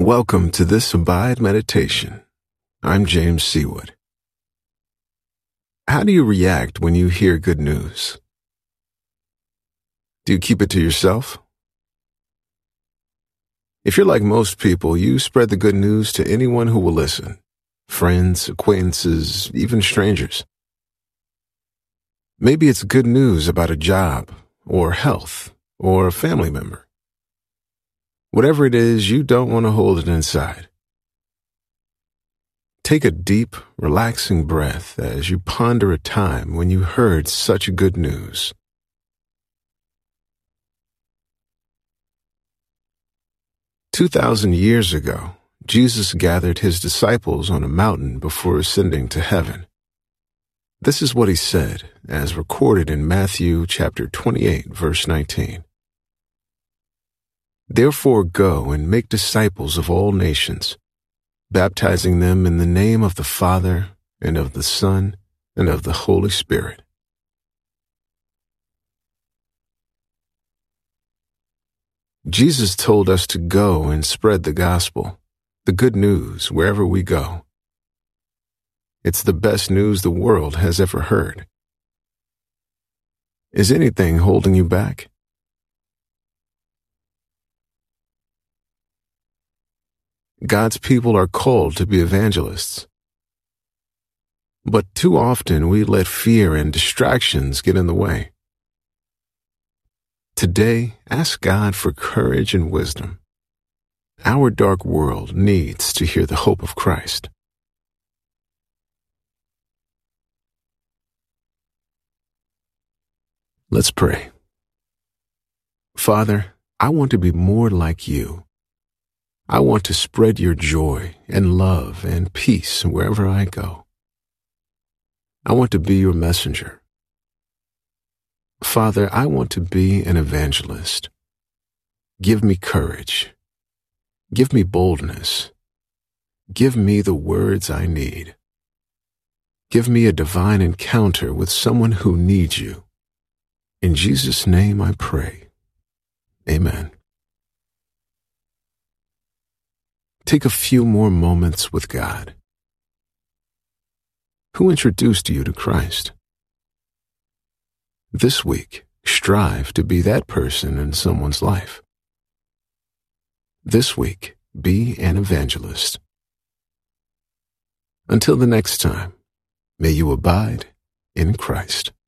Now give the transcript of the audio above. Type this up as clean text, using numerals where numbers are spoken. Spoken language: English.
Welcome to this Abide Meditation. I'm James Seawood. How do you react when you hear good news? Do you keep it to yourself? If you're like most people, you spread the good news to anyone who will listen. Friends, acquaintances, even strangers. Maybe it's good news about a job, or health, or a family member. Whatever it is, you don't want to hold it inside. Take a deep, relaxing breath as you ponder a time when you heard such good news. "2,000 years ago, Jesus gathered his disciples on a mountain before ascending to heaven. This is what he said, as recorded in Matthew chapter 28, verse 19. "Therefore go and make disciples of all nations, baptizing them in the name of the Father, and of the Son, and of the Holy Spirit." Jesus told us to go and spread the gospel, the good news, wherever we go. It's the best news the world has ever heard. Is anything holding you back? God's people are called to be evangelists. But too often we let fear and distractions get in the way. Today, ask God for courage and wisdom. Our dark world needs to hear the hope of Christ. Let's pray. Father, I want to be more like you. I want to spread your joy and love and peace wherever I go. I want to be your messenger. Father, I want to be an evangelist. Give me courage. Give me boldness. Give me the words I need. Give me a divine encounter with someone who needs you. In Jesus' name I pray. Amen. Take a few more moments with God. Who introduced you to Christ? This week, strive to be that person in someone's life. This week, be an evangelist. Until the next time, may you abide in Christ.